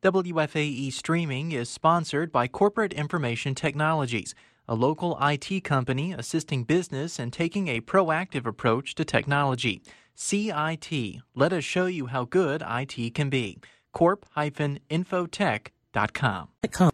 WFAE Streaming is sponsored by Corporate Information Technologies, a local IT company assisting business and taking a proactive approach to technology. CIT. Let us show you how good IT can be. corp-infotech.com.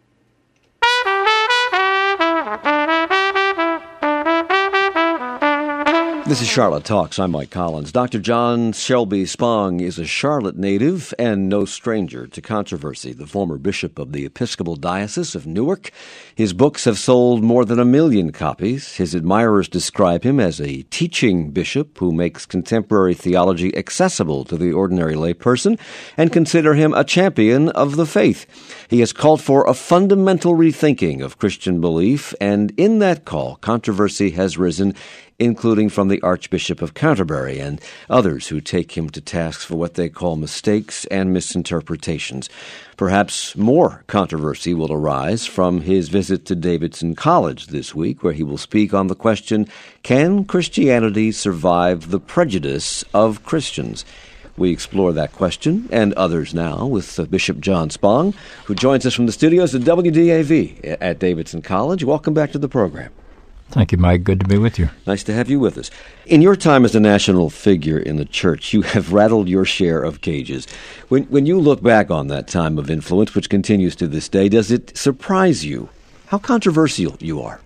This is Charlotte Talks. I'm Mike Collins. Dr. John Shelby Spong is a Charlotte native and no stranger to controversy, the former bishop of the Episcopal Diocese of Newark. His books have sold more than 1 million copies. His admirers describe him as a teaching bishop who makes contemporary theology accessible to the ordinary layperson and consider him a champion of the faith. He has called for a fundamental rethinking of Christian belief, and in that call, controversy has risen, including from the Archbishop of Canterbury and others who take him to task for what they call mistakes and misinterpretations. Perhaps more controversy will arise from his visit to Davidson College this week, where he will speak on the question, can Christianity survive the prejudice of Christians? We explore that question and others now with Bishop John Spong, who joins us from the studios at WDAV at Davidson College. Welcome back to the program. Thank you, Mike. Good to be with you. Nice to have you with us. In your time as a national figure in the church, you have rattled your share of cages. When you look back on that time of influence, which continues to this day, does it surprise you how controversial you are?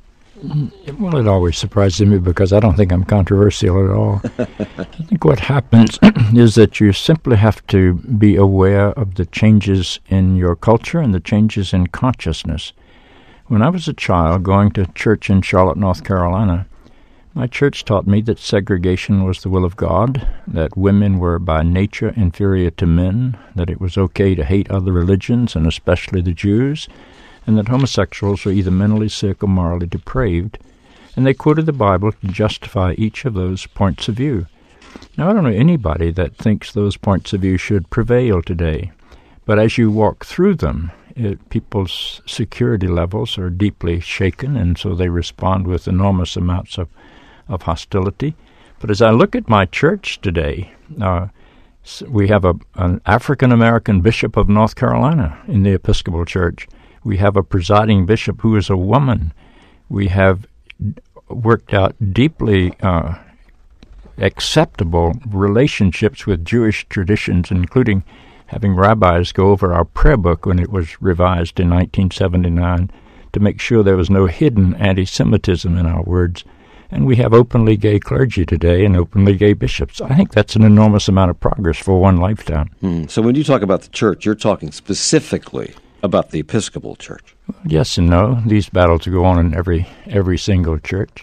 Well, it always surprises me because I don't think I'm controversial at all. I think what happens is that you simply have to be aware of the changes in your culture and the changes in consciousness. When I was a child going to church in Charlotte, North Carolina, my church taught me that segregation was the will of God, that women were by nature inferior to men, that it was okay to hate other religions, and especially the Jews, and that homosexuals were either mentally sick or morally depraved, and they quoted the Bible to justify each of those points of view. Now, I don't know anybody that thinks those points of view should prevail today, but as you walk through them, people's security levels are deeply shaken, and so they respond with enormous amounts of hostility. But as I look at my church today, we have an African-American bishop of North Carolina in the Episcopal Church. We have a presiding bishop who is a woman. We have worked out deeply acceptable relationships with Jewish traditions, including having rabbis go over our prayer book when it was revised in 1979 to make sure there was no hidden anti-Semitism in our words. And we have openly gay clergy today and openly gay bishops. I think that's an enormous amount of progress for one lifetime. So when you talk about the church, you're talking specifically about the Episcopal Church. Yes and no. These battles go on in every single church.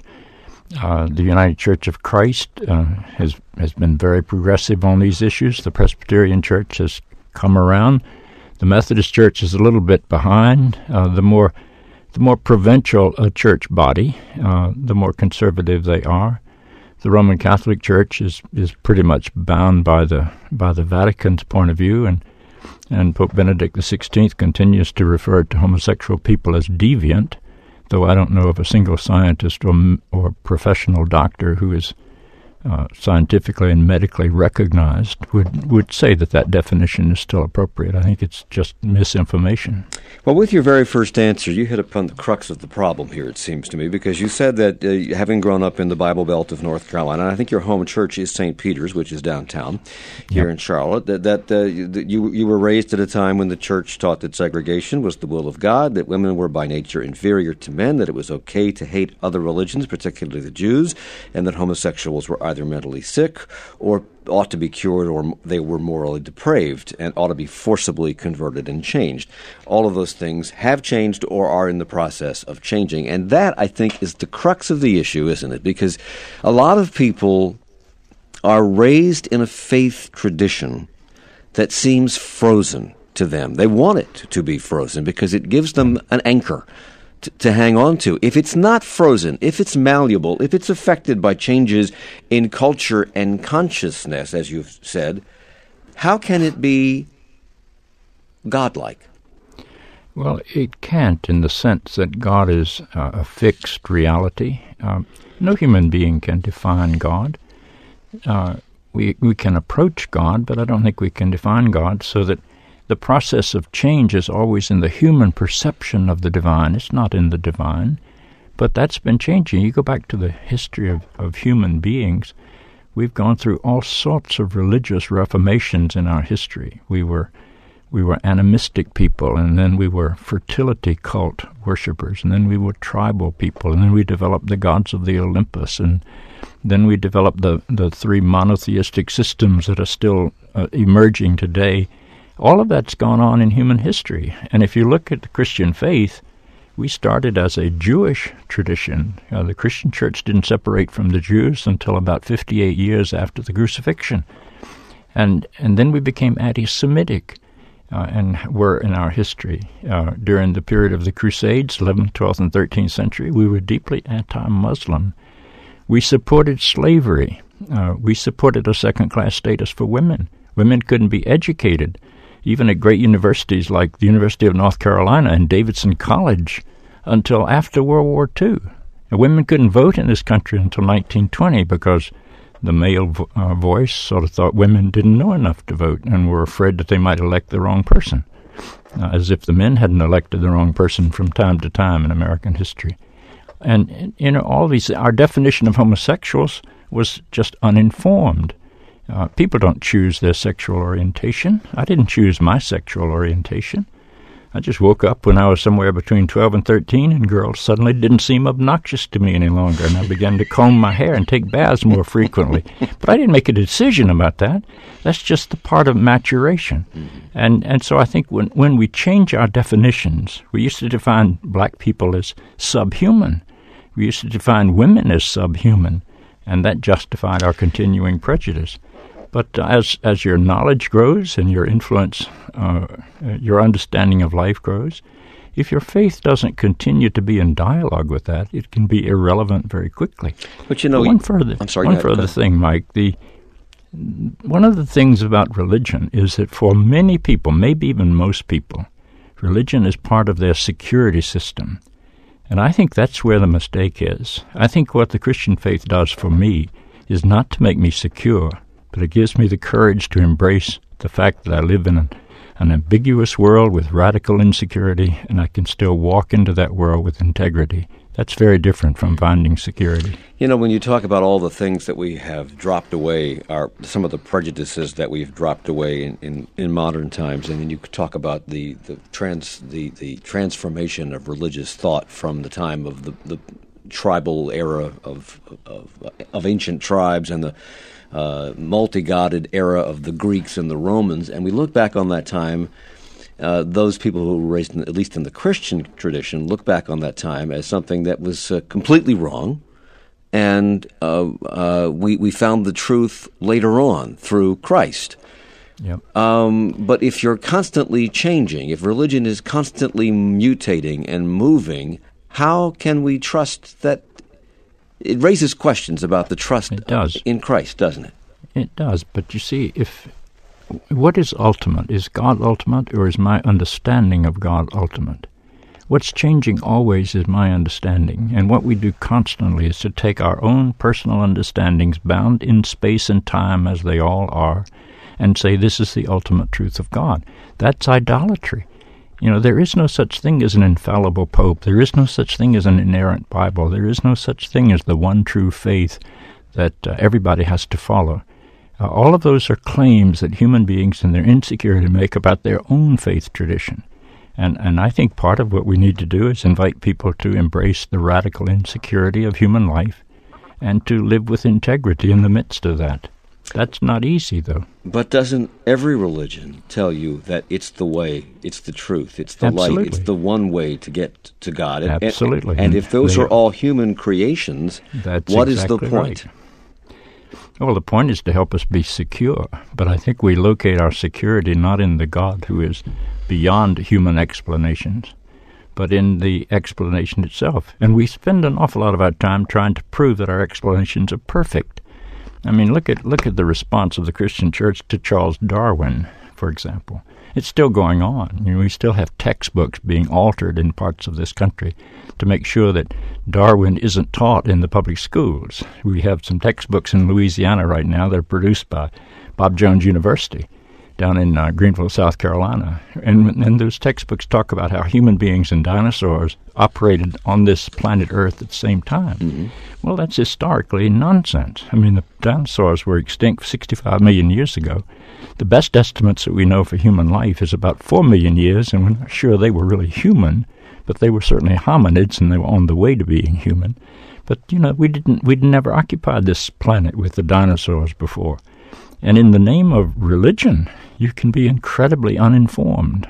The United Church of Christ has been very progressive on these issues. The Presbyterian Church has come around. The Methodist Church is a little bit behind. The more provincial a church body, the more conservative they are. The Roman Catholic Church is pretty much bound by the Vatican's point of view, and Pope Benedict XVI continues to refer to homosexual people as deviant, though I don't know of a single scientist or professional doctor who is scientifically and medically recognized would say that definition is still appropriate. I think it's just misinformation. Well, with your very first answer, you hit upon the crux of the problem here, it seems to me, because you said that having grown up in the Bible Belt of North Carolina, and I think your home church is St. Peter's, which is downtown here in Charlotte, that you were raised at a time when the church taught that segregation was the will of God, that women were by nature inferior to men, that it was okay to hate other religions, particularly the Jews, and that homosexuals were either mentally sick or ought to be cured, or they were morally depraved and ought to be forcibly converted and changed. All of those things have changed or are in the process of changing. And that, I think, is the crux of the issue, isn't it? Because a lot of people are raised in a faith tradition that seems frozen to them. They want it to be frozen because it gives them an anchor to hang on to. If it's not frozen, if it's malleable, if it's affected by changes in culture and consciousness, as you've said, how can it be godlike? Well, it can't, in the sense that God is a fixed reality. No human being can define God. We can approach God, but I don't think we can define God, so that the process of change is always in the human perception of the divine. It's not in the divine. But that's been changing. You go back to the history of human beings, we've gone through all sorts of religious reformations in our history. We were animistic people, and then we were fertility cult worshippers, and then we were tribal people, and then we developed the gods of the Olympus, and then we developed the three monotheistic systems that are still emerging today. All of that's gone on in human history. And if you look at the Christian faith, we started as a Jewish tradition. The Christian church didn't separate from the Jews until about 58 years after the crucifixion. And then we became anti-Semitic and were in our history. During the period of the Crusades, 11th, 12th, and 13th century, we were deeply anti-Muslim. We supported slavery. We supported a second-class status for women. Women couldn't be educated, even at great universities like the University of North Carolina and Davidson College, until after World War II. And women couldn't vote in this country until 1920 because the male voice sort of thought women didn't know enough to vote and were afraid that they might elect the wrong person, as if the men hadn't elected the wrong person from time to time in American history. And, all these, our definition of homosexuals was just uninformed. People don't choose their sexual orientation. I didn't choose my sexual orientation. I just woke up when I was somewhere between 12 and 13, and girls suddenly didn't seem obnoxious to me any longer, and I began to comb my hair and take baths more frequently. But I didn't make a decision about that. That's just the part of maturation. And so I think when we change our definitions, we used to define black people as subhuman. We used to define women as subhuman, and that justified our continuing prejudice. But as your knowledge grows and your influence, your understanding of life grows, if your faith doesn't continue to be in dialogue with that, it can be irrelevant very quickly. But one further thing, Mike. One of the things about religion is that for many people, maybe even most people, religion is part of their security system. And I think that's where the mistake is. I think what the Christian faith does for me is not to make me secure, but it gives me the courage to embrace the fact that I live in an ambiguous world with radical insecurity, and I can still walk into that world with integrity. That's very different from finding security. When you talk about all the things that we have dropped away, some of the prejudices that we've dropped away in modern times, and then you talk about the transformation of religious thought from the time of the tribal era of ancient tribes and the multi-godded era of the Greeks and the Romans, and we look back on that time. Those people who were raised, at least in the Christian tradition, look back on that time as something that was completely wrong, and we found the truth later on through Christ. Yep. But if you're constantly changing, if religion is constantly mutating and moving, how can we trust that? It raises questions about the trust in Christ, doesn't it? It does, but you see, what is ultimate? Is God ultimate, or is my understanding of God ultimate? What's changing always is my understanding, and what we do constantly is to take our own personal understandings, bound in space and time as they all are, and say this is the ultimate truth of God. That's idolatry. There is no such thing as an infallible pope. There is no such thing as an inerrant Bible. There is no such thing as the one true faith that everybody has to follow. All of those are claims that human beings in their insecurity make about their own faith tradition. And I think part of what we need to do is invite people to embrace the radical insecurity of human life and to live with integrity in the midst of that. That's not easy, though. But doesn't every religion tell you that it's the way, it's the truth, it's the light, it's the one way to get to God? Absolutely. And if those are all human creations, what is the point? Right. Well, the point is to help us be secure, but I think we locate our security not in the God who is beyond human explanations, but in the explanation itself. And we spend an awful lot of our time trying to prove that our explanations are perfect. I mean, look at the response of the Christian church to Charles Darwin, for example. It's still going on. We still have textbooks being altered in parts of this country to make sure that Darwin isn't taught in the public schools. We have some textbooks in Louisiana right now that are produced by Bob Jones University. down in Greenville, South Carolina. And those textbooks talk about how human beings and dinosaurs operated on this planet Earth at the same time. Mm-hmm. Well, that's historically nonsense. I mean, the dinosaurs were extinct 65 million years ago. The best estimates that we know for human life is about 4 million years, and we're not sure they were really human, but they were certainly hominids, and they were on the way to being human. But, we'd never occupied this planet with the dinosaurs before. And in the name of religion, you can be incredibly uninformed.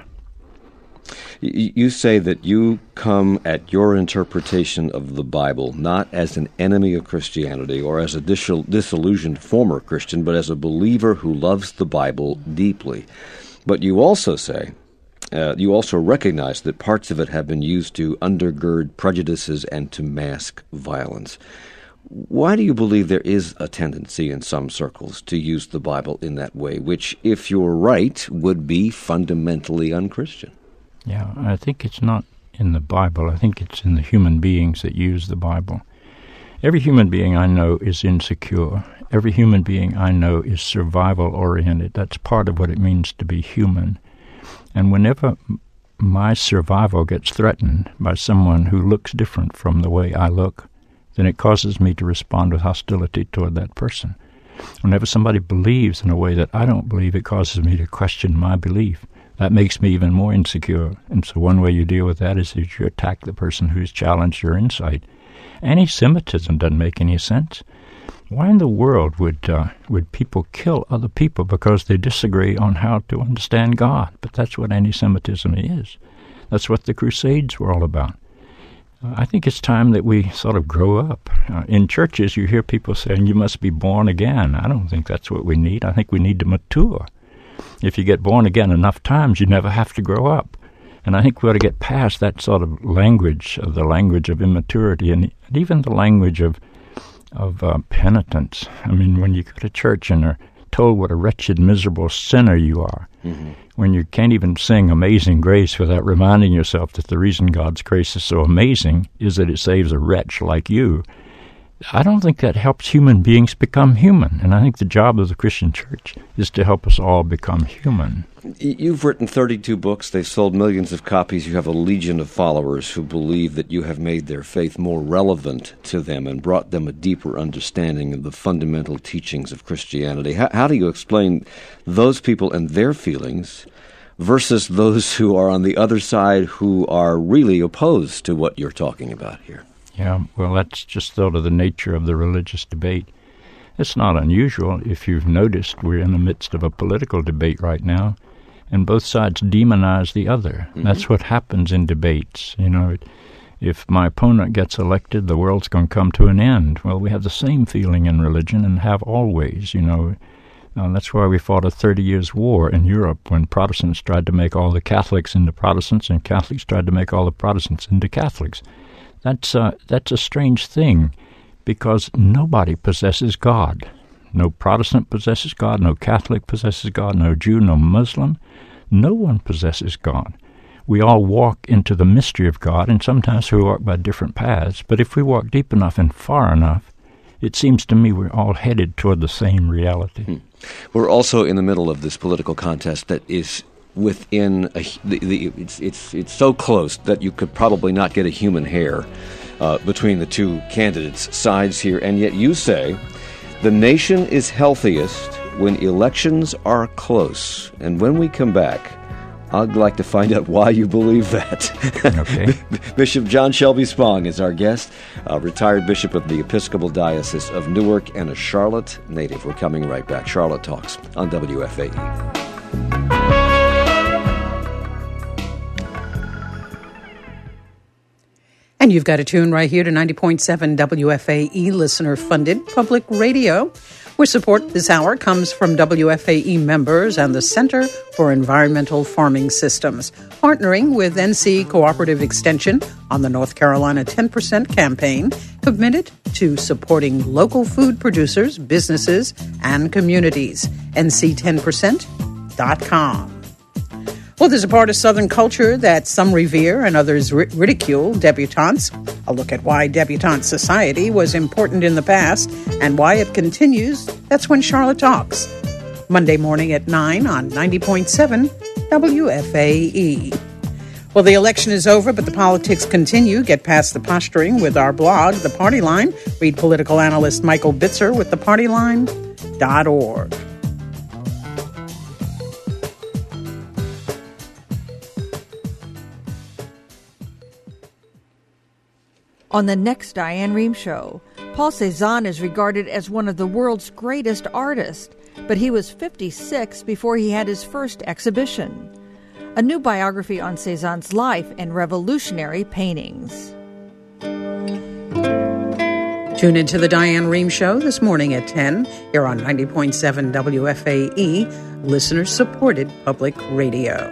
You say that you come at your interpretation of the Bible not as an enemy of Christianity or as a disillusioned former Christian, but as a believer who loves the Bible deeply. But you also say, you also recognize that parts of it have been used to undergird prejudices and to mask violence. Why do you believe there is a tendency in some circles to use the Bible in that way, which, if you're right, would be fundamentally unchristian? Yeah, I think it's not in the Bible. I think it's in the human beings that use the Bible. Every human being I know is insecure. Every human being I know is survival-oriented. That's part of what it means to be human. And whenever my survival gets threatened by someone who looks different from the way I look, then it causes me to respond with hostility toward that person. Whenever somebody believes in a way that I don't believe, it causes me to question my belief. That makes me even more insecure. And so one way you deal with that is that you attack the person who's challenged your insight. Anti-Semitism doesn't make any sense. Why in the world would people kill other people because they disagree on how to understand God? But that's what anti-Semitism is. That's what the Crusades were all about. I think it's time that we sort of grow up. In churches, you hear people saying, you must be born again. I don't think that's what we need. I think we need to mature. If you get born again enough times, you never have to grow up. And I think we ought to get past that sort of language, the language of immaturity, and even the language of penitence. I mean, when you go to church and are told what a wretched, miserable sinner you are, mm-hmm. when you can't even sing Amazing Grace without reminding yourself that the reason God's grace is so amazing is that it saves a wretch like you, I don't think that helps human beings become human. And I think the job of the Christian church is to help us all become human. You've written 32 books. They've sold millions of copies. You have a legion of followers who believe that you have made their faith more relevant to them and brought them a deeper understanding of the fundamental teachings of Christianity. How do you explain those people and their feelings versus those who are on the other side who are really opposed to what you're talking about here? Yeah, well, that's just sort of the nature of the religious debate. It's not unusual. If you've noticed, we're in the midst of a political debate right now, and both sides demonize the other. Mm-hmm. That's what happens in debates. If my opponent gets elected, the world's going to come to an end. Well, we have the same feeling in religion and have always, That's why we fought a 30 years war in Europe when Protestants tried to make all the Catholics into Protestants and Catholics tried to make all the Protestants into Catholics. That's a strange thing, because nobody possesses God. No Protestant possesses God, no Catholic possesses God, no Jew, no Muslim. No one possesses God. We all walk into the mystery of God, and sometimes we walk by different paths. But if we walk deep enough and far enough, it seems to me we're all headed toward the same reality. We're also in the middle of this political contest that is within it's so close that you could probably not get a human hair between the two candidates' sides here, and yet you say the nation is healthiest when elections are close. And when we come back, I'd like to find out why you believe that. Okay. Bishop John Shelby Spong is our guest, retired bishop of the Episcopal Diocese of Newark and a Charlotte native. We're coming right back. Charlotte Talks on WFAE. And you've got a tune right here to 90.7 WFAE, listener-funded public radio, where support this hour comes from WFAE members and the Center for Environmental Farming Systems, partnering with NC Cooperative Extension on the North Carolina 10% campaign, committed to supporting local food producers, businesses, and communities. NC10%.com. Well, there's a part of Southern culture that some revere and others ridicule debutantes. A look at why debutante society was important in the past and why it continues. That's when Charlotte Talks. Monday morning at 9 on 90.7 WFAE. Well, the election is over, but the politics continue. Get past the posturing with our blog, The Party Line. Read political analyst Michael Bitzer with thepartyline.org. On the next Diane Rehm Show, Paul Cézanne is regarded as one of the world's greatest artists, but he was 56 before he had his first exhibition. A new biography on Cézanne's life and revolutionary paintings. Tune into the Diane Rehm Show this morning at 10 here on 90.7 WFAE, listener-supported public radio.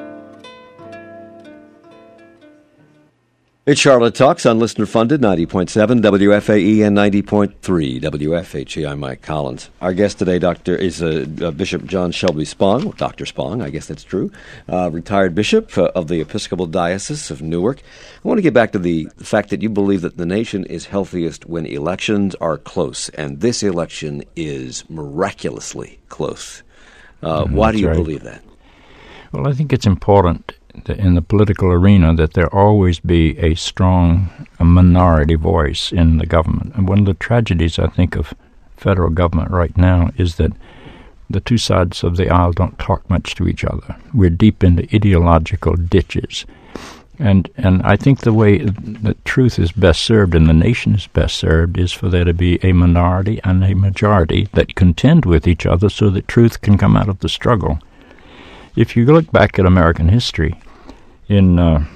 It's Charlotte Talks on listener-funded 90.7 WFAE and 90.3 WFHE. I'm Mike Collins. Our guest today, is Bishop John Shelby Spong, Dr. Spong, I guess that's true, retired bishop of the Episcopal Diocese of Newark. I want to get back to the fact that you believe that the nation is healthiest when elections are close, and this election is miraculously close. Why do you believe that? Well, I think it's important in the political arena that there always be a strong minority voice in the government. And one of the tragedies, I think, of federal government right now is that the two sides of the aisle don't talk much to each other. We're deep into ideological ditches. And I think the way that truth is best served and the nation is best served is for there to be a minority and a majority that contend with each other so that truth can come out of the struggle. If you look back at American history, in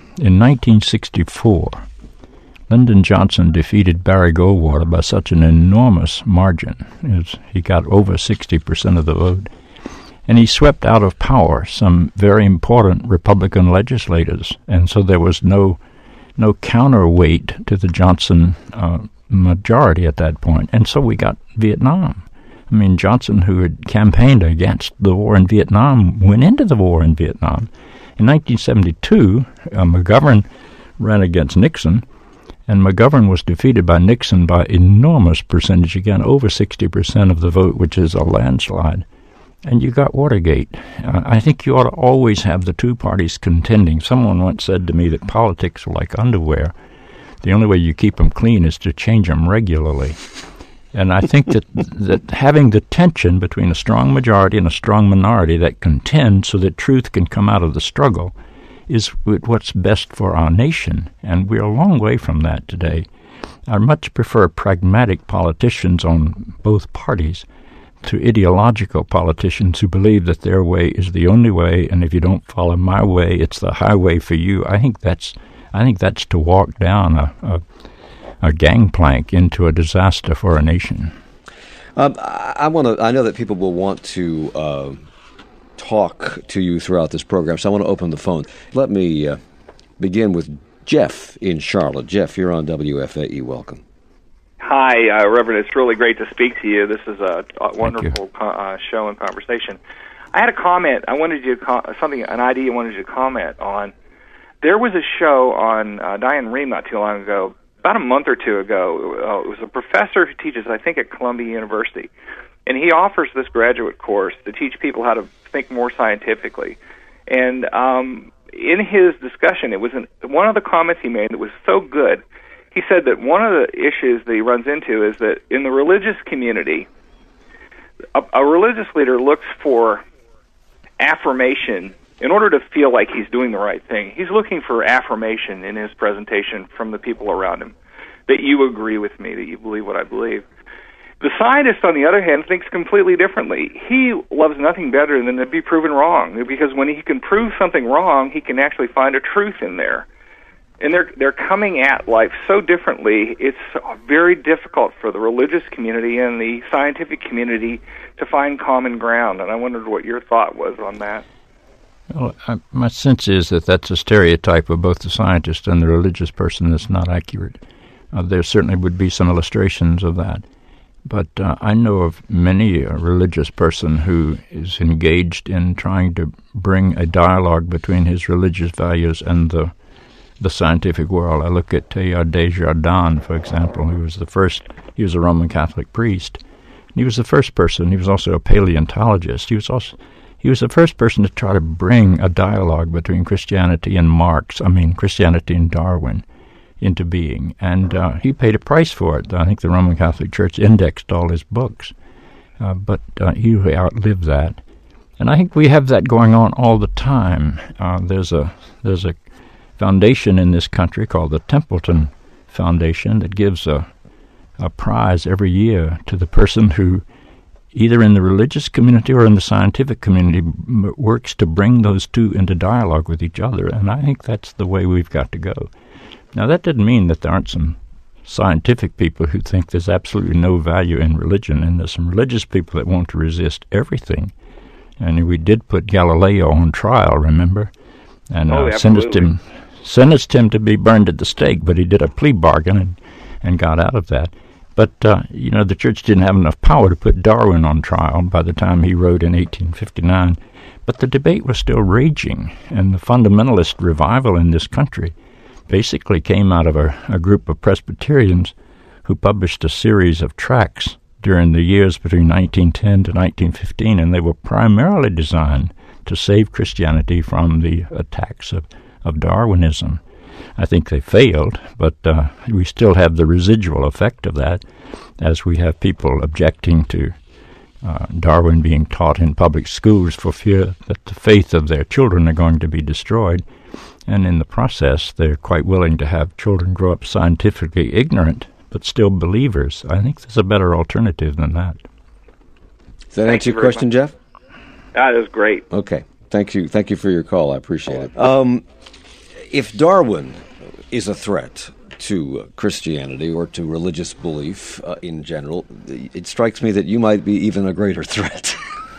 1964, Lyndon Johnson defeated Barry Goldwater by such an enormous margin. He got over 60% of the vote. And he swept out of power some very important Republican legislators. And so there was no counterweight to the Johnson majority at that point. And so we got Vietnam. I mean, Johnson, who had campaigned against the war in Vietnam, went into the war in Vietnam. In 1972, McGovern ran against Nixon, and McGovern was defeated by Nixon by enormous percentage, again, over 60% of the vote, which is a landslide. And you got Watergate. I think you ought to always have the two parties contending. Someone once said to me that politics are like underwear. The only way you keep them clean is to change them regularly. And I think that having the tension between a strong majority and a strong minority that contend so that truth can come out of the struggle is what's best for our nation. And we're a long way from that today. I much prefer pragmatic politicians on both parties to ideological politicians who believe that their way is the only way, and if you don't follow my way, it's the highway for you. I think that's to walk down a gangplank into a disaster for a nation. I know that people will want to talk to you throughout this program, so I want to open the phone. Let me begin with Jeff in Charlotte. Jeff, you're on WFAE. Welcome. Hi, Reverend. It's really great to speak to you. This is a wonderful show and conversation. I had a comment. I wanted you to an idea I wanted you to comment on. There was a show on Diane Rehm not too long ago, about a month or two ago. It was a professor who teaches, I think, at Columbia University, and he offers this graduate course to teach people how to think more scientifically. And in his discussion, it was one of the comments he made that was so good. He said that one of the issues that he runs into is that in the religious community, a religious leader looks for affirmation in order to feel like he's doing the right thing. He's looking for affirmation in his presentation from the people around him, that you agree with me, that you believe what I believe. The scientist, on the other hand, thinks completely differently. He loves nothing better than to be proven wrong, because when he can prove something wrong, he can actually find a truth in there. And they're coming at life so differently, it's very difficult for the religious community and the scientific community to find common ground. And I wondered what your thought was on that. Well, my sense is that that's a stereotype of both the scientist and the religious person that's not accurate. There certainly would be some illustrations of that. But I know of many a religious person who is engaged in trying to bring a dialogue between his religious values and the scientific world. I look at Teilhard de Chardin, for example, who was he was a Roman Catholic priest, He was the first person. He was also a paleontologist. He was the first person to try to bring a dialogue between Christianity and Christianity and Darwin into being. And he paid a price for it. I think the Roman Catholic Church indexed all his books. But he outlived that. And I think we have that going on all the time. There's a foundation in this country called the Templeton Foundation that gives a prize every year to the person who, either in the religious community or in the scientific community, works to bring those two into dialogue with each other. And I think that's the way we've got to go. Now, that doesn't mean that there aren't some scientific people who think there's absolutely no value in religion, and there's some religious people that want to resist everything. And we did put Galileo on trial, remember? And sentenced him to be burned at the stake, but he did a plea bargain and got out of that. But, the church didn't have enough power to put Darwin on trial by the time he wrote in 1859. But the debate was still raging, and the fundamentalist revival in this country basically came out of a group of Presbyterians who published a series of tracts during the years between 1910 to 1915, and they were primarily designed to save Christianity from the attacks of Darwinism. I think they failed, but we still have the residual effect of that, as we have people objecting to Darwin being taught in public schools for fear that the faith of their children are going to be destroyed. And in the process, they're quite willing to have children grow up scientifically ignorant, but still believers. I think there's a better alternative than that. Does that answer your question, Jeff? That is great. Okay. Thank you. Thank you for your call. I appreciate it. If Darwin is a threat to Christianity or to religious belief in general, it strikes me that you might be even a greater threat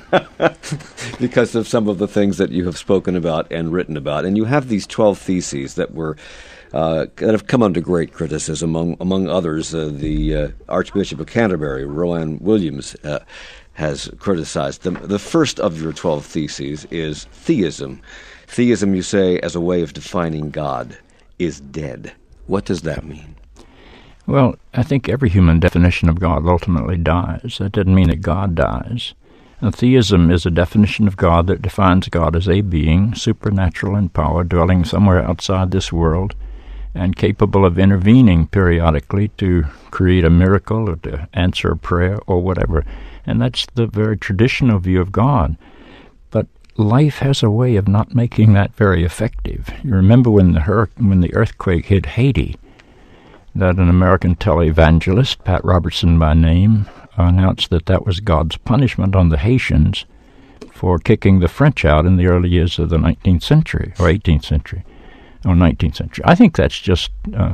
because of some of the things that you have spoken about and written about. And you have these 12 theses that were that have come under great criticism. Among others, the Archbishop of Canterbury, Rowan Williams, has criticized them. The first of your 12 theses is theism. Theism, you say, as a way of defining God, is dead. What does that mean? Well, I think every human definition of God ultimately dies. That doesn't mean that God dies. And theism is a definition of God that defines God as a being, supernatural in power, dwelling somewhere outside this world, and capable of intervening periodically to create a miracle or to answer a prayer or whatever. And that's the very traditional view of God. But life has a way of not making that very effective. You remember when the earthquake hit Haiti, that an American televangelist, Pat Robertson by name, announced that was God's punishment on the Haitians for kicking the French out in the early years of the 19th century, or 18th century, or 19th century. I think that's just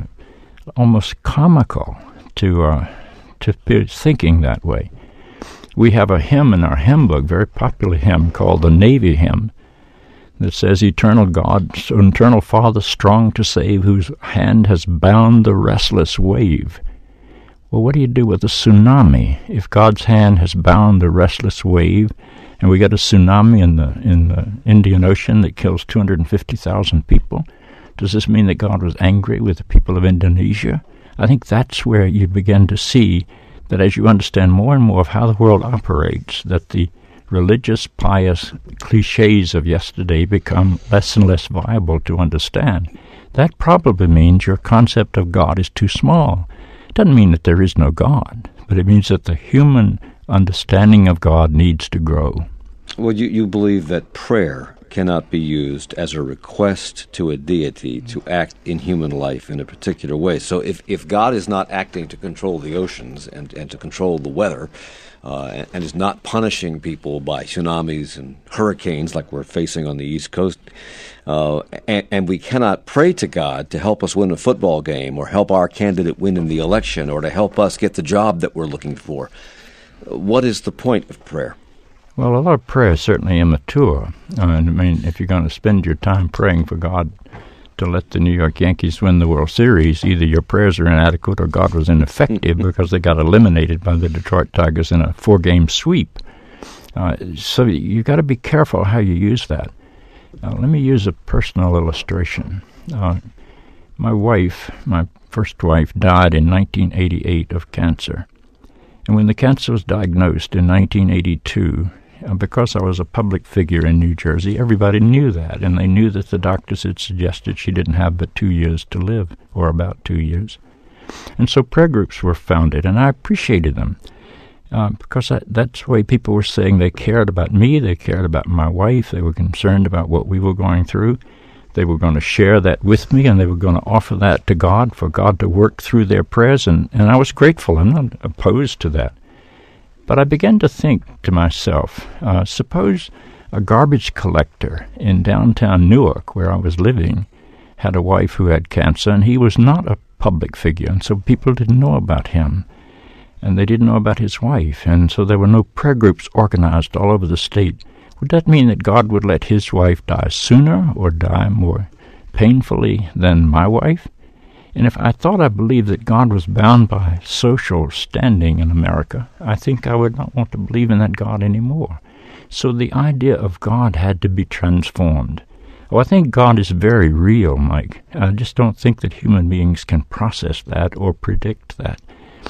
almost comical to be thinking that way. We have a hymn in our hymn book, very popular hymn called the Navy Hymn, that says, "Eternal God, eternal Father, strong to save, whose hand has bound the restless wave." Well, what do you do with a tsunami if God's hand has bound the restless wave, and we got a tsunami in the Indian Ocean that kills 250,000 people? Does this mean that God was angry with the people of Indonesia? I think that's where you begin to see that as you understand more and more of how the world operates, that the religious, pious cliches of yesterday become less and less viable to understand. That probably means your concept of God is too small. It doesn't mean that there is no God, but it means that the human understanding of God needs to grow. Well, you believe that prayer cannot be used as a request to a deity to act in human life in a particular way. So if God is not acting to control the oceans and to control the weather, and is not punishing people by tsunamis and hurricanes like we're facing on the East Coast, and we cannot pray to God to help us win a football game or help our candidate win in the election or to help us get the job that we're looking for, what is the point of prayer? Well, a lot of prayer is certainly immature. I mean, if you're going to spend your time praying for God to let the New York Yankees win the World Series, either your prayers are inadequate or God was ineffective because they got eliminated by the Detroit Tigers in a 4-game sweep. So you got to be careful how you use that. Let me use a personal illustration. My first wife, died in 1988 of cancer. And when the cancer was diagnosed in 1982, because I was a public figure in New Jersey, everybody knew that, and they knew that the doctors had suggested she didn't have but 2 years to live, or about 2 years. And so prayer groups were founded, and I appreciated them, because that's the way people were saying they cared about me, they cared about my wife, they were concerned about what we were going through. They were going to share that with me, and they were going to offer that to God, for God to work through their prayers, and I was grateful. I'm not opposed to that. But I began to think to myself, suppose a garbage collector in downtown Newark, where I was living, had a wife who had cancer, and he was not a public figure, and so people didn't know about him, and they didn't know about his wife, and so there were no prayer groups organized all over the state. Would that mean that God would let his wife die sooner or die more painfully than my wife? And if I thought I believed that God was bound by social standing in America, I think I would not want to believe in that God anymore. So the idea of God had to be transformed. Oh, I think God is very real, Mike. I just don't think that human beings can process that or predict that.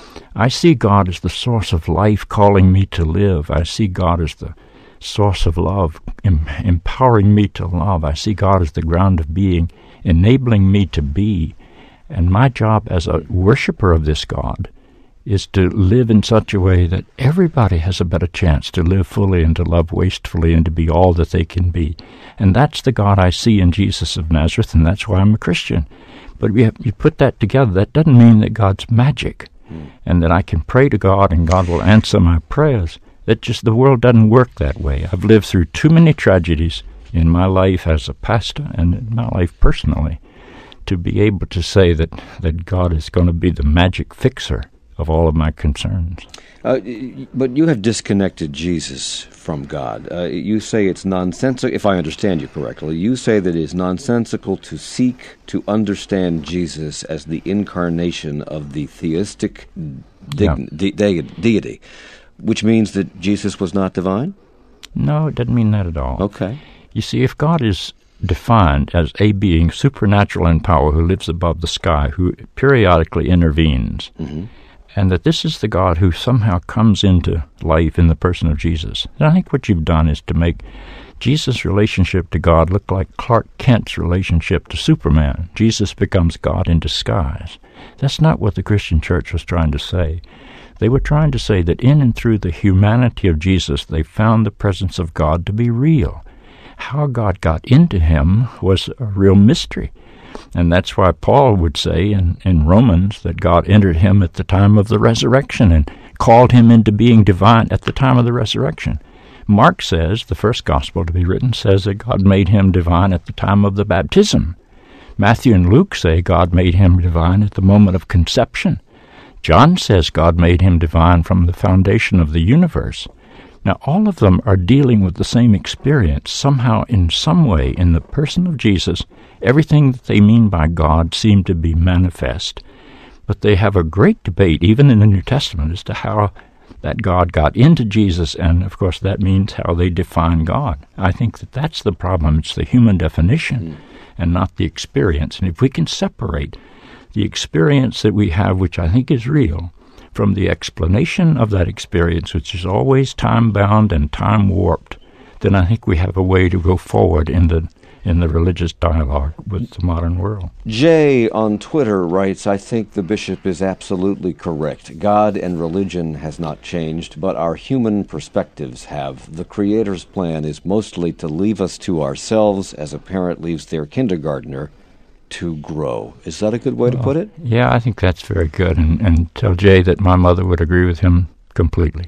I see God as the source of life calling me to live. I see God as the source of love, empowering me to love. I see God as the ground of being, enabling me to be. And my job as a worshiper of this God is to live in such a way that everybody has a better chance to live fully and to love wastefully and to be all that they can be. And that's the God I see in Jesus of Nazareth, and that's why I'm a Christian. But you put that together, that doesn't mean that God's magic and that I can pray to God and God will answer my prayers. That just the world doesn't work that way. I've lived through too many tragedies in my life as a pastor and in my life personally to be able to say that God is going to be the magic fixer of all of my concerns. But you have disconnected Jesus from God. You say it's nonsensical, if I understand you correctly, you say that it is nonsensical to seek to understand Jesus as the incarnation of the theistic deity, which means that Jesus was not divine? No, it doesn't mean that at all. Okay. You see, if God is defined as a being supernatural in power who lives above the sky, who periodically intervenes, and that this is the God who somehow comes into life in the person of Jesus, then I think what you've done is to make Jesus' relationship to God look like Clark Kent's relationship to Superman. Jesus becomes God in disguise. That's not what the Christian church was trying to say. They were trying to say that in and through the humanity of Jesus, they found the presence of God to be real. How God got into him was a real mystery. And that's why Paul would say in Romans that God entered him at the time of the resurrection and called him into being divine at the time of the resurrection. Mark says, the first gospel to be written, says that God made him divine at the time of the baptism. Matthew and Luke say God made him divine at the moment of conception. John says God made him divine from the foundation of the universe. Now, all of them are dealing with the same experience. Somehow, in some way, in the person of Jesus, everything that they mean by God seemed to be manifest. But they have a great debate, even in the New Testament, as to how that God got into Jesus, and, of course, that means how they define God. I think that that's the problem. It's the human definition and not the experience. And if we can separate the experience that we have, which I think is real, from the explanation of that experience, which is always time-bound and time-warped, then I think we have a way to go forward in the religious dialogue with the modern world. Jay on Twitter writes, I think the bishop is absolutely correct. God and religion has not changed, but our human perspectives have. The Creator's plan is mostly to leave us to ourselves as a parent leaves their kindergartner to grow. Is that a good way to put it? Yeah, I think that's very good, and tell Jay that my mother would agree with him completely.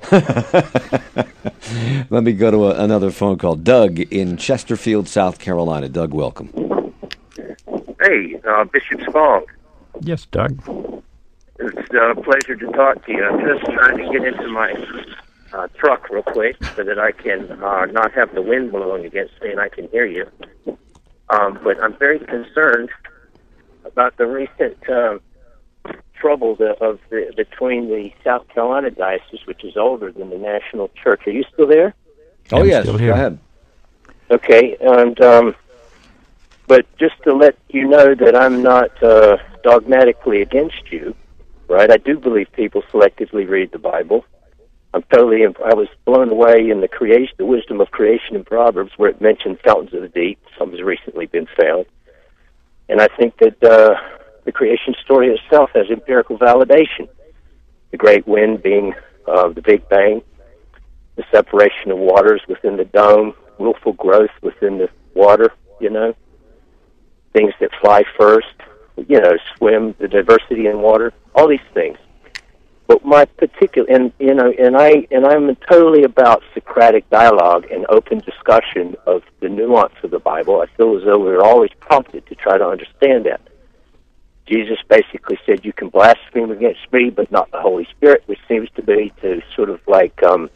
Let me go to another phone call. Doug in Chesterfield, South Carolina. Doug, welcome. Hey, Bishop Spong. Yes, Doug. It's a pleasure to talk to you. I'm just trying to get into my truck real quick so that I can not have the wind blowing against me and I can hear you. But I'm very concerned about the recent troubles between the South Carolina diocese, which is older than the national church. Are you still there? Oh, yes. Go ahead. Okay, and but just to let you know that I'm not dogmatically against you, right? I do believe people selectively read the Bible, I was blown away in the wisdom of creation in Proverbs, where it mentions fountains of the deep. Some has recently been found. And I think that the creation story itself has empirical validation. The great wind being the Big Bang, the separation of waters within the dome, willful growth within the water, things that fly first, swim, the diversity in water, all these things. But my particular, and I'm totally about Socratic dialogue and open discussion of the nuance of the Bible. I feel as though we're always prompted to try to understand that. Jesus basically said, you can blaspheme against me, but not the Holy Spirit, which seems to be to sort of like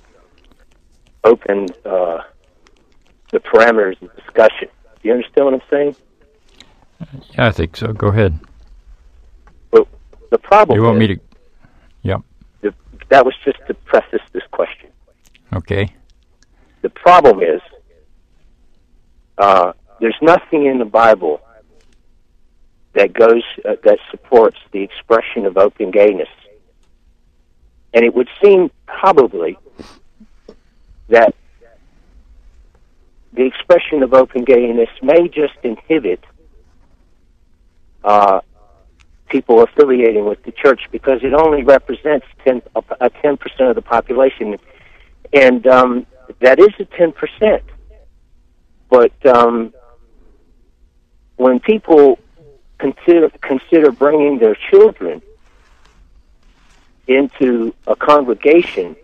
open the parameters of discussion. Do you understand what I'm saying? Yeah, I think so. Go ahead. Well, the problem You want is, me to... Yep. that was just to preface this question. Okay. The problem is, there's nothing in the Bible that supports the expression of open gayness. And it would seem probably that the expression of open gayness may just inhibit people affiliating with the church, because it only represents 10% of the population, and that is a 10%. But when people consider bringing their children into a congregation,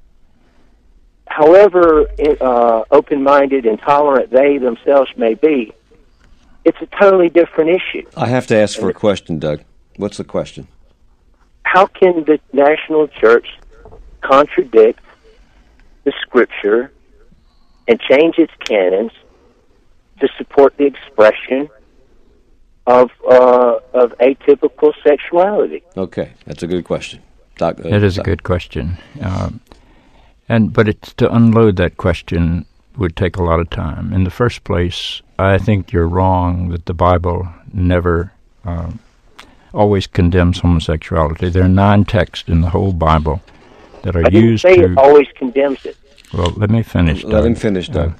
however open-minded and tolerant they themselves may be, it's a totally different issue. I have to ask for a question, Doug. What's the question? How can the national church contradict the Scripture and change its canons to support the expression of atypical sexuality? Okay, that's a good question. Doc, it is a good question. But to unload that question would take a lot of time. In the first place, I think you're wrong that the Bible never always condemns homosexuality. There are 9 texts in the whole Bible that are used to... I didn't say it always condemns it. Well, let me finish, Doug. Let him finish, Doug.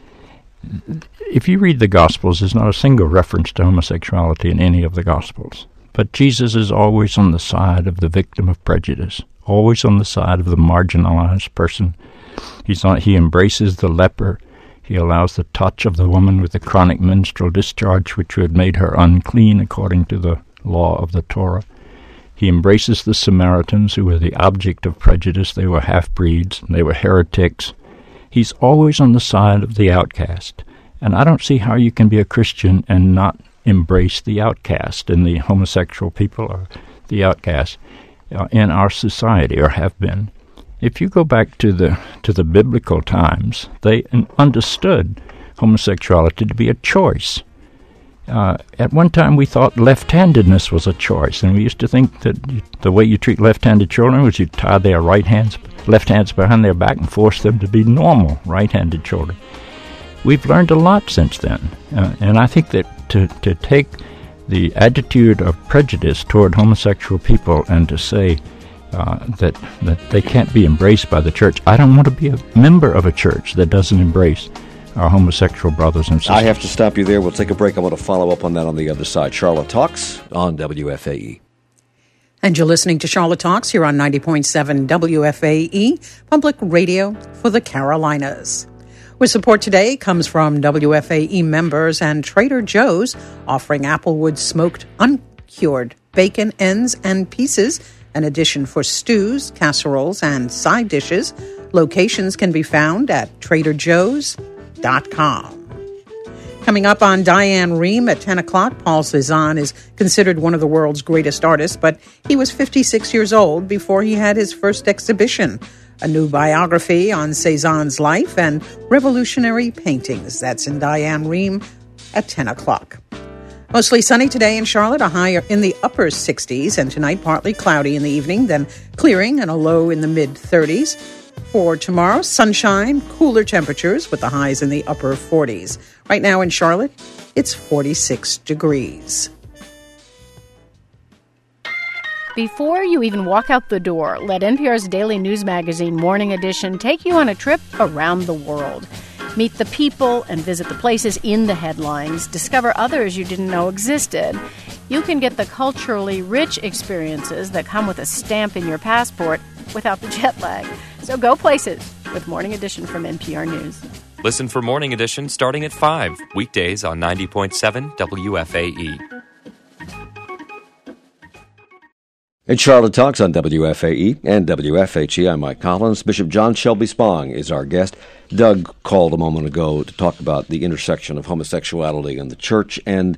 If you read the Gospels, there's not a single reference to homosexuality in any of the Gospels. But Jesus is always on the side of the victim of prejudice, always on the side of the marginalized person. He embraces the leper. He allows the touch of the woman with the chronic menstrual discharge, which had made her unclean according to the law of the Torah. He embraces the Samaritans, who were the object of prejudice. They were half-breeds. They were heretics. He's always on the side of the outcast. And I don't see how you can be a Christian and not embrace the outcast, and the homosexual people are the outcast in our society, or have been. If you go back to the biblical times, they understood homosexuality to be a choice. At one time, we thought left-handedness was a choice, and we used to think that the way you treat left-handed children was you tie their left hands behind their back and force them to be normal right-handed children. We've learned a lot since then, and I think that to take the attitude of prejudice toward homosexual people and to say that they can't be embraced by the church, I don't want to be a member of a church that doesn't embrace our homosexual brothers and sisters. I have to stop you there. We'll take a break. I want to follow up on that on the other side. Charlotte Talks on WFAE. And you're listening to Charlotte Talks here on 90.7 WFAE, public radio for the Carolinas. Where support today comes from WFAE members and Trader Joe's, offering Applewood smoked uncured bacon ends and pieces, an addition for stews, casseroles, and side dishes. Locations can be found at TraderJoe's.com. Coming up on Diane Rehm at 10 o'clock, Paul Cézanne is considered one of the world's greatest artists, but he was 56 years old before he had his first exhibition. A new biography on Cézanne's life and revolutionary paintings. That's in Diane Rehm at 10 o'clock. Mostly sunny today in Charlotte, a high in the upper 60s, and tonight partly cloudy in the evening, then clearing and a low in the mid-30s. For tomorrow, sunshine, cooler temperatures with the highs in the upper 40s. Right now in Charlotte, it's 46 degrees. Before you even walk out the door, let NPR's daily news magazine, Morning Edition, take you on a trip around the world. Meet the people and visit the places in the headlines. Discover others you didn't know existed. You can get the culturally rich experiences that come with a stamp in your passport without the jet lag. So go places with Morning Edition from NPR News. Listen for Morning Edition starting at 5, weekdays on 90.7 WFAE. And Charlotte Talks on WFAE and WFHE. I'm Mike Collins. Bishop John Shelby Spong is our guest. Doug called a moment ago to talk about the intersection of homosexuality in the church, and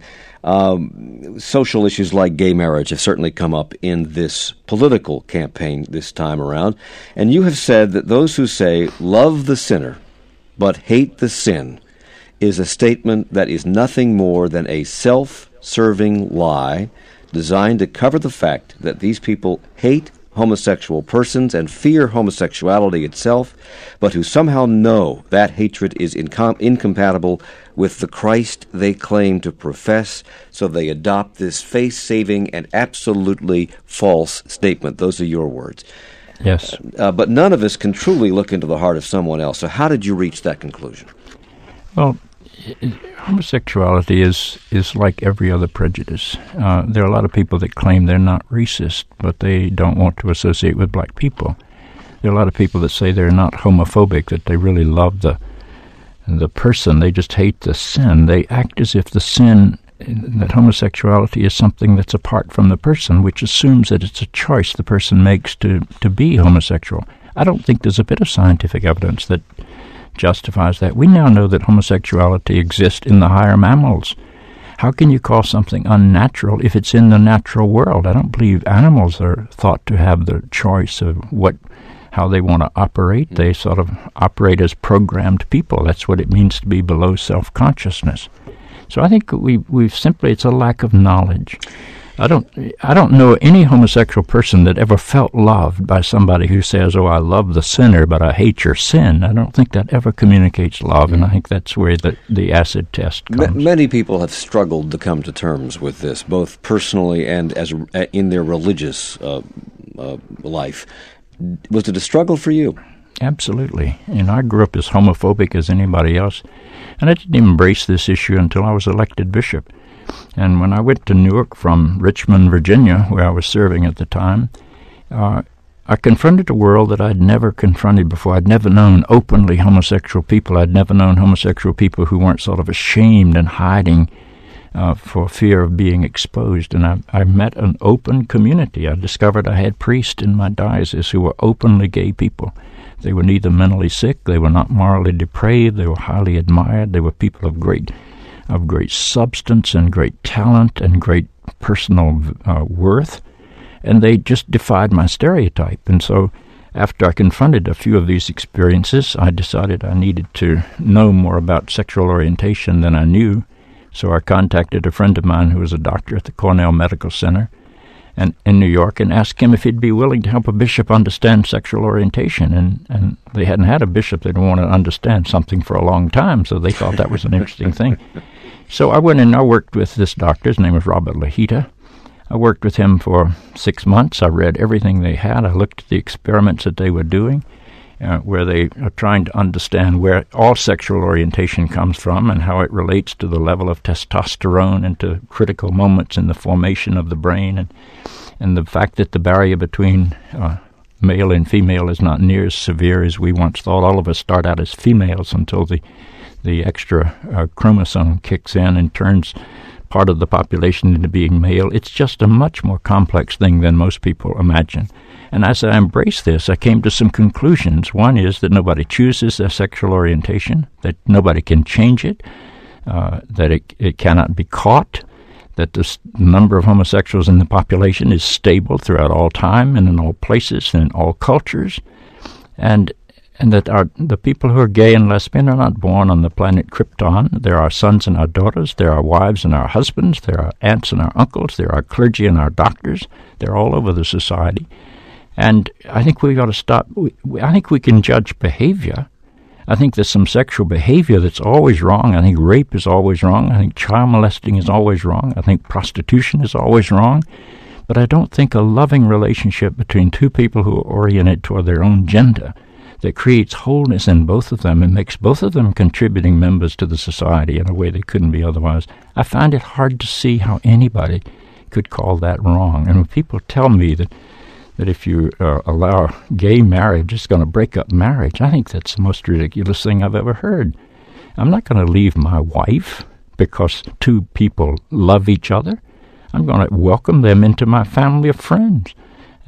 social issues like gay marriage have certainly come up in this political campaign this time around. And you have said that those who say, love the sinner but hate the sin, is a statement that is nothing more than a self-serving lie designed to cover the fact that these people hate homosexual persons and fear homosexuality itself, but who somehow know that hatred is incompatible with the Christ they claim to profess, so they adopt this face-saving and absolutely false statement. Those are your words. Yes. But none of us can truly look into the heart of someone else. So how did you reach that conclusion? Well, homosexuality is like every other prejudice. There are a lot of people that claim they're not racist, but they don't want to associate with black people. There are a lot of people that say they're not homophobic, that they really love the person. They just hate the sin. They act as if the sin, that homosexuality is something that's apart from the person, which assumes that it's a choice the person makes to be homosexual. I don't think there's a bit of scientific evidence that justifies that. We now know that homosexuality exists in the higher mammals. How can you call something unnatural if it's in the natural world? I don't believe animals are thought to have the choice of how they want to operate. They sort of operate as programmed people. That's what it means to be below self-consciousness. So I think we've simply, it's a lack of knowledge. I don't know any homosexual person that ever felt loved by somebody who says, "Oh, I love the sinner, but I hate your sin." I don't think that ever communicates love, and I think that's where the acid test comes. Many people have struggled to come to terms with this, both personally and as in their religious life. Was it a struggle for you? Absolutely. And I grew up as homophobic as anybody else, and I didn't embrace this issue until I was elected bishop. And when I went to Newark from Richmond, Virginia, where I was serving at the time, I confronted a world that I'd never confronted before. I'd never known openly homosexual people. I'd never known homosexual people who weren't sort of ashamed and hiding for fear of being exposed. And I met an open community. I discovered I had priests in my diocese who were openly gay people. They were neither mentally sick, they were not morally depraved, they were highly admired, they were people of great substance and great talent and great personal worth, and they just defied my stereotype. And so after I confronted a few of these experiences, I decided I needed to know more about sexual orientation than I knew. So I contacted a friend of mine who was a doctor at the Cornell Medical Center in New York and asked him if he'd be willing to help a bishop understand sexual orientation. And they hadn't had a bishop that didn't want to understand something for a long time, so they thought that was an interesting thing. So I went and I worked with this doctor. His name was Robert Lahita. I worked with him for 6 months. I read everything they had. I looked at the experiments that they were doing, where they are trying to understand where all sexual orientation comes from and how it relates to the level of testosterone and to critical moments in the formation of the brain, and the fact that the barrier between male and female is not near as severe as we once thought. All of us start out as females until the extra chromosome kicks in and turns part of the population into being male. It's just a much more complex thing than most people imagine. And as I embraced this, I came to some conclusions. One is that nobody chooses their sexual orientation, that nobody can change it, that it cannot be caught, that the number of homosexuals in the population is stable throughout all time and in all places and in all cultures, and that the people who are gay and lesbian are not born on the planet Krypton. There are sons and our daughters, there are wives and our husbands, there are aunts and our uncles, there are clergy and our doctors. They're all over the society. And I think we got to stop. I think we can judge behavior. I think there's some sexual behavior that's always wrong. I think rape is always wrong. I think child molesting is always wrong. I think prostitution is always wrong. But I don't think a loving relationship between two people who are oriented toward their own gender that creates wholeness in both of them and makes both of them contributing members to the society in a way they couldn't be otherwise. I find it hard to see how anybody could call that wrong. And when people tell me that if you allow gay marriage, it's going to break up marriage, I think that's the most ridiculous thing I've ever heard. I'm not going to leave my wife because two people love each other. I'm going to welcome them into my family of friends.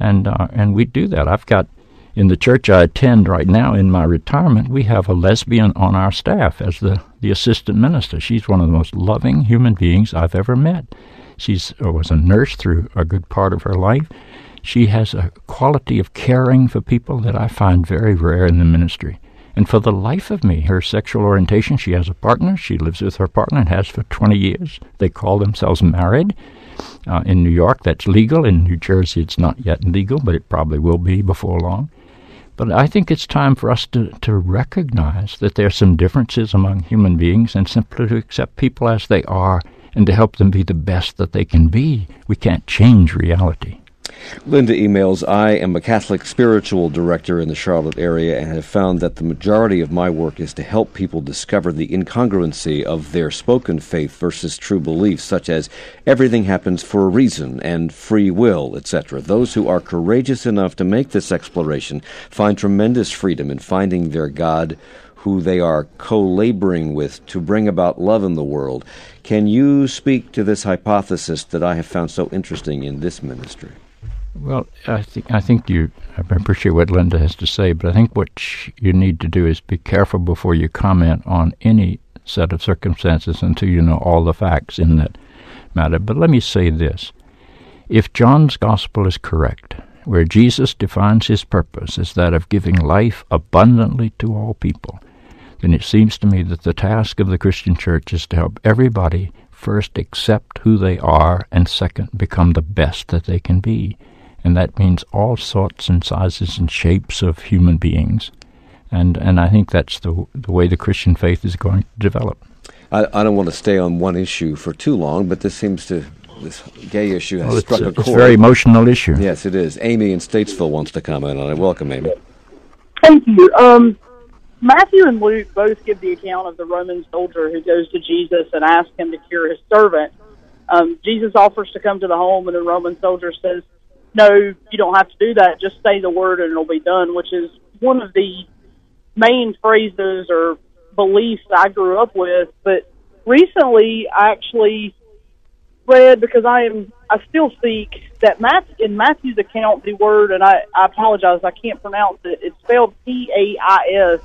And we do that. I've got, in the church I attend right now in my retirement, we have a lesbian on our staff as the assistant minister. She's one of the most loving human beings I've ever met. She was a nurse through a good part of her life. She has a quality of caring for people that I find very rare in the ministry. And for the life of me, her sexual orientation, she has a partner. She lives with her partner and has for 20 years. They call themselves married. In New York, that's legal. In New Jersey, it's not yet legal, but it probably will be before long. But I think it's time for us to recognize that there are some differences among human beings and simply to accept people as they are and to help them be the best that they can be. We can't change reality. Linda emails, I am a Catholic spiritual director in the Charlotte area and have found that the majority of my work is to help people discover the incongruency of their spoken faith versus true beliefs, such as everything happens for a reason and free will, etc. Those who are courageous enough to make this exploration find tremendous freedom in finding their God, who they are co-laboring with to bring about love in the world. Can you speak to this hypothesis that I have found so interesting in this ministry? Well, I think I appreciate what Linda has to say, but I think what you need to do is be careful before you comment on any set of circumstances until you know all the facts in that matter. But let me say this. If John's gospel is correct, where Jesus defines his purpose as that of giving life abundantly to all people, then it seems to me that the task of the Christian church is to help everybody first accept who they are and second become the best that they can be. And that means all sorts and sizes and shapes of human beings. And I think that's the way the Christian faith is going to develop. I don't want to stay on one issue for too long, but this gay issue has struck a chord. It's a very emotional issue. Yes, it is. Amy in Statesville wants to comment on it. Welcome, Amy. Thank you. Matthew and Luke both give the account of the Roman soldier who goes to Jesus and asks him to cure his servant. Jesus offers to come to the home, and the Roman soldier says, no, you don't have to do that. Just say the word and it'll be done, which is one of the main phrases or beliefs I grew up with. But recently I actually read, because I still seek, that in Matthew's account, the word, and I apologize, I can't pronounce it, it's spelled P-A-I-S,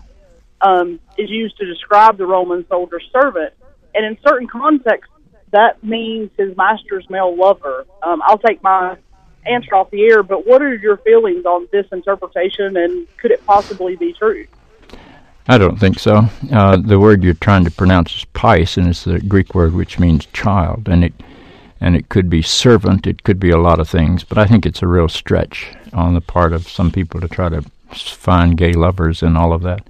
is used to describe the Roman soldier's servant. And in certain contexts, that means his master's male lover. I'll take my answer off the air, but what are your feelings on this interpretation, and could it possibly be true? I don't think so. The word you're trying to pronounce is pais, and it's the Greek word which means child, and it could be servant, it could be a lot of things, but I think it's a real stretch on the part of some people to try to find gay lovers and all of that.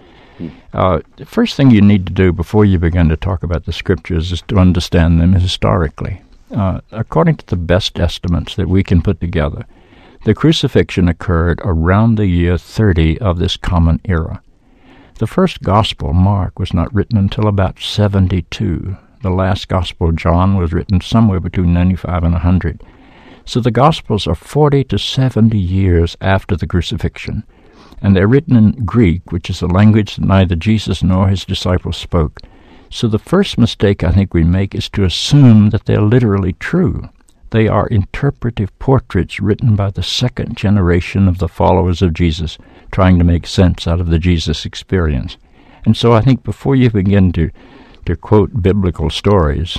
The first thing you need to do before you begin to talk about the Scriptures is to understand them historically. According to the best estimates that we can put together, the crucifixion occurred around the year 30 of this common era. The first Gospel, Mark, was not written until about 72. The last Gospel, John, was written somewhere between 95 and 100. So the Gospels are 40 to 70 years after the crucifixion, and they're written in Greek, which is a language that neither Jesus nor his disciples spoke. So the first mistake I think we make is to assume that they're literally true. They are interpretive portraits written by the second generation of the followers of Jesus, trying to make sense out of the Jesus experience. And so I think before you begin to quote biblical stories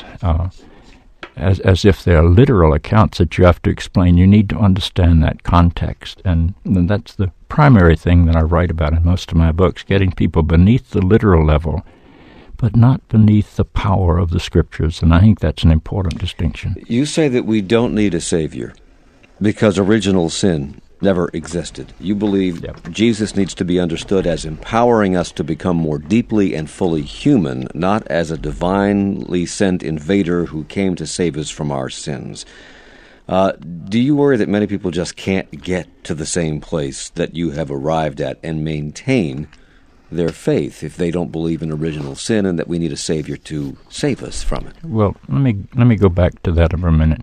as if they're literal accounts that you have to explain, you need to understand that context. And that's the primary thing that I write about in most of my books, getting people beneath the literal level, but not beneath the power of the Scriptures, and I think that's an important distinction. You say that we don't need a Savior because original sin never existed. You believe Jesus needs to be understood as empowering us to become more deeply and fully human, not as a divinely sent invader who came to save us from our sins. Do you worry that many people just can't get to the same place that you have arrived at and maintain their faith if they don't believe in original sin and that we need a Savior to save us from it? Well, let me go back to that for a minute.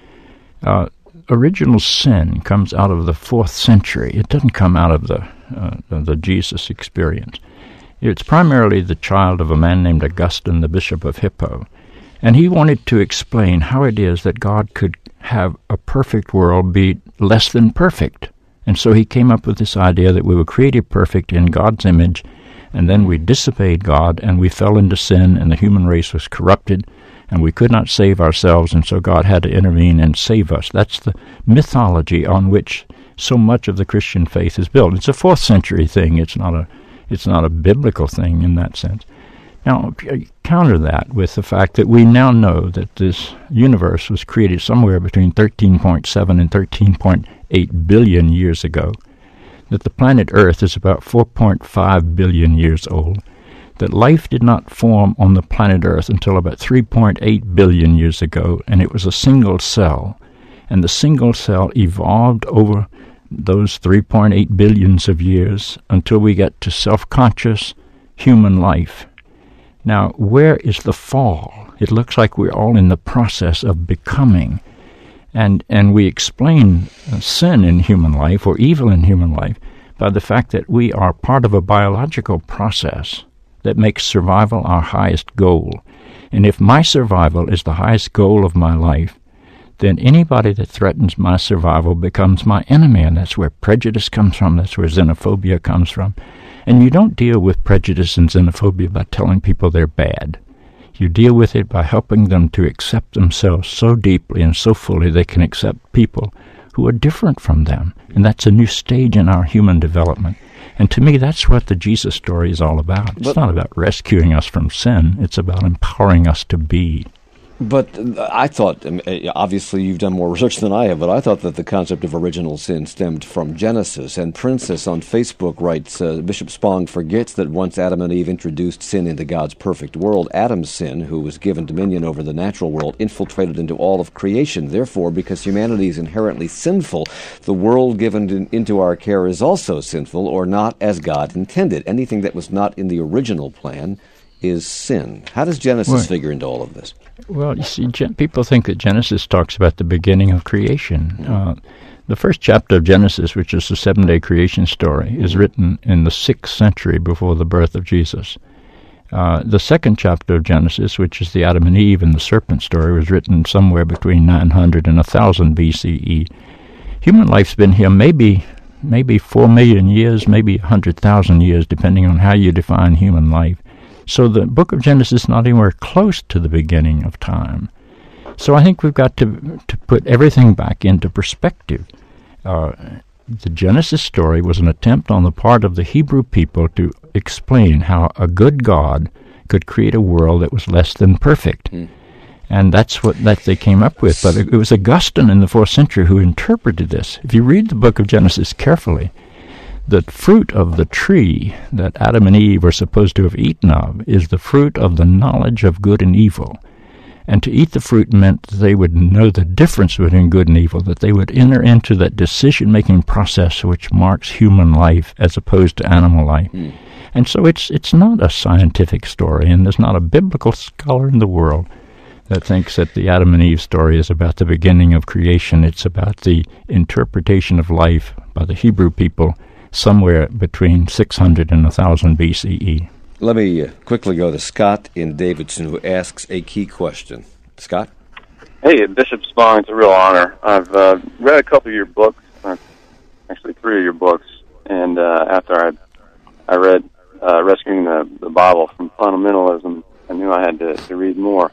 Original sin comes out of the 4th century. It doesn't come out of the Jesus experience. It's primarily the child of a man named Augustine, the Bishop of Hippo. And he wanted to explain how it is that God could have a perfect world be less than perfect. And so he came up with this idea that we were created perfect in God's image, and then we disobeyed God, and we fell into sin, and the human race was corrupted, and we could not save ourselves, and so God had to intervene and save us. That's the mythology on which so much of the Christian faith is built. It's a 4th century thing. It's not a biblical thing in that sense. Now, counter that with the fact that we now know that this universe was created somewhere between 13.7 and 13.8 billion years ago, that the planet Earth is about 4.5 billion years old, that life did not form on the planet Earth until about 3.8 billion years ago, and it was a single cell, and the single cell evolved over those 3.8 billions of years until we get to self-conscious human life. Now, where is the fall? It looks like we're all in the process of becoming. And we explain sin in human life, or evil in human life, by the fact that we are part of a biological process that makes survival our highest goal. And if my survival is the highest goal of my life, then anybody that threatens my survival becomes my enemy, and that's where prejudice comes from, that's where xenophobia comes from. And you don't deal with prejudice and xenophobia by telling people they're bad. You deal with it by helping them to accept themselves so deeply and so fully they can accept people who are different from them. And that's a new stage in our human development. And to me, that's what the Jesus story is all about. It's not about rescuing us from sin. It's about empowering us to be. But I thought, obviously you've done more research than I have, but I thought that the concept of original sin stemmed from Genesis. And Princess on Facebook writes, Bishop Spong forgets that once Adam and Eve introduced sin into God's perfect world, Adam's sin, who was given dominion over the natural world, infiltrated into all of creation. Therefore, because humanity is inherently sinful, the world given into our care is also sinful, or not as God intended. Anything that was not in the original plan is sin. How does Genesis figure into all of this? Well, you see, people think that Genesis talks about the beginning of creation. The first chapter of Genesis, which is the 7-day creation story, is written in the 6th century before the birth of Jesus. The second chapter of Genesis, which is the Adam and Eve and the serpent story, was written somewhere between 900 and 1000 BCE. Human life's been here maybe 4 million years, maybe 100,000 years, depending on how you define human life. So the book of Genesis is not anywhere close to the beginning of time. So I think we've got to put everything back into perspective. The Genesis story was an attempt on the part of the Hebrew people to explain how a good God could create a world that was less than perfect. And that's what they came up with. But it was Augustine in the 4th century who interpreted this. If you read the book of Genesis carefully, the fruit of the tree that Adam and Eve were supposed to have eaten of is the fruit of the knowledge of good and evil. And to eat the fruit meant that they would know the difference between good and evil, that they would enter into that decision-making process which marks human life as opposed to animal life. And so it's not a scientific story, and there's not a biblical scholar in the world that thinks that the Adam and Eve story is about the beginning of creation. It's about the interpretation of life by the Hebrew people somewhere between 600 and 1000 BCE. Let me quickly go to Scott in Davidson, who asks a key question. Scott? Hey, Bishop Spong, it's a real honor. I've read a couple of your books, actually 3 of your books, and after I read Rescuing the Bible from Fundamentalism, I knew I had to read more.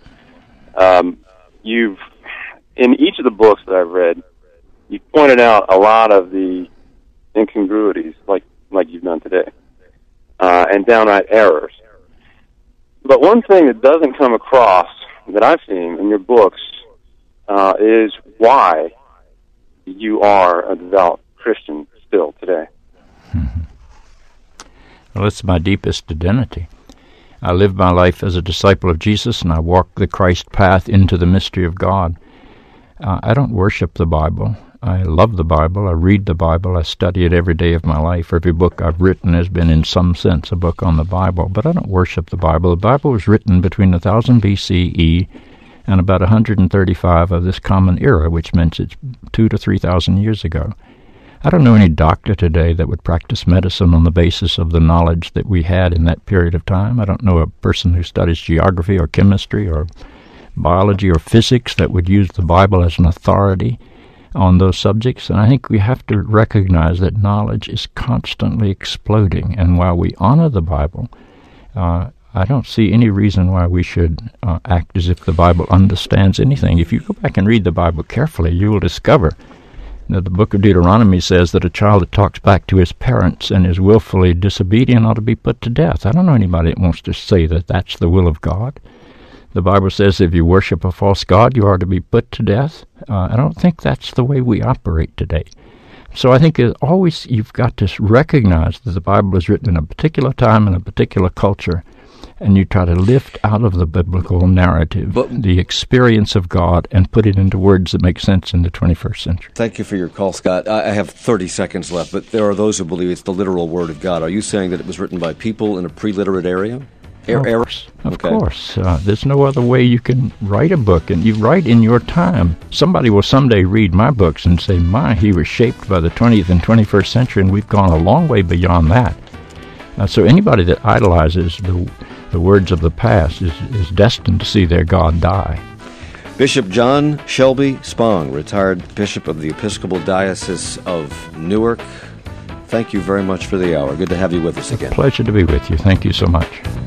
You've, in each of the books that I've read, you pointed out a lot of the incongruities, like you've done today, and downright errors. But one thing that doesn't come across that I've seen in your books is why you are a devout Christian still today. Well, it's my deepest identity. I live my life as a disciple of Jesus, and I walk the Christ path into the mystery of God. I don't worship the Bible. I love the Bible. I read the Bible. I study it every day of my life. Every book I've written has been, in some sense, a book on the Bible. But I don't worship the Bible. The Bible was written between 1000 BCE and about 135 of this Common Era, which means it's 2,000 to 3,000 years ago. I don't know any doctor today that would practice medicine on the basis of the knowledge that we had in that period of time. I don't know a person who studies geography or chemistry or biology or physics that would use the Bible as an authority on those subjects. And I think we have to recognize that knowledge is constantly exploding. And while we honor the Bible, I don't see any reason why we should act as if the Bible understands anything. If you go back and read the Bible carefully, you will discover that the book of Deuteronomy says that a child that talks back to his parents and is willfully disobedient ought to be put to death. I don't know anybody that wants to say that that's the will of God. The Bible says if you worship a false god, you are to be put to death. I don't think that's the way we operate today. So I think always you've got to recognize that the Bible is written in a particular time and a particular culture, and you try to lift out of the biblical narrative the experience of God and put it into words that make sense in the 21st century. Thank you for your call, Scott. I have 30 seconds left, but there are those who believe it's the literal Word of God. Are you saying that it was written by people in a pre-literate area? Of course. There's no other way you can write a book, and you write in your time. Somebody will someday read my books and say, he was shaped by the 20th and 21st century, and we've gone a long way beyond that. So anybody that idolizes the words of the past is destined to see their God die. Bishop John Shelby Spong, retired Bishop of the Episcopal Diocese of Newark. Thank you very much for the hour. Good to have you with us again. Pleasure to be with you. Thank you so much.